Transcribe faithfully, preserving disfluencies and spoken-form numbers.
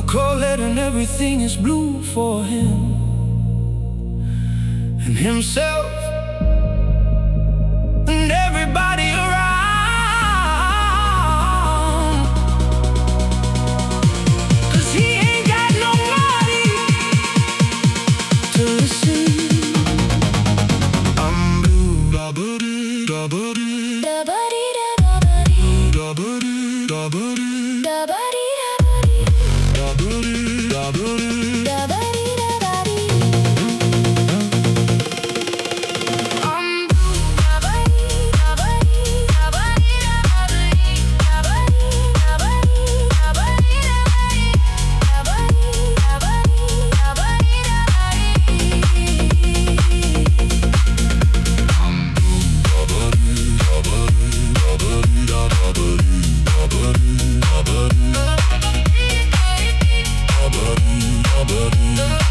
Colette and everything is blue for him and himself and everybody around, 'cause he ain't got nobody to listen. I'm blue, da-ba-dee, da-ba-dee, Da-ba-dee, da-ba-ba-dee, da-ba-dee, da-ba-dee, da-ba-dee, da-ba-dee, da-ba-dee. da-ba-dee, da-ba-dee. I'm blue, Da-ba-dee, da-ba-dee, da-ba-dee, da-ba-dee, da-ba-dee, da-ba-dee, da-ba-dee, da-ba-dee, da-ba-dee, da-ba-dee, da-ba-dee. I'm blue, da-ba-dee, da-ba-dee, da-ba-dee, da-ba-dee, da-ba-dee, da-ba-dee, da-ba-dee, da-ba-dee.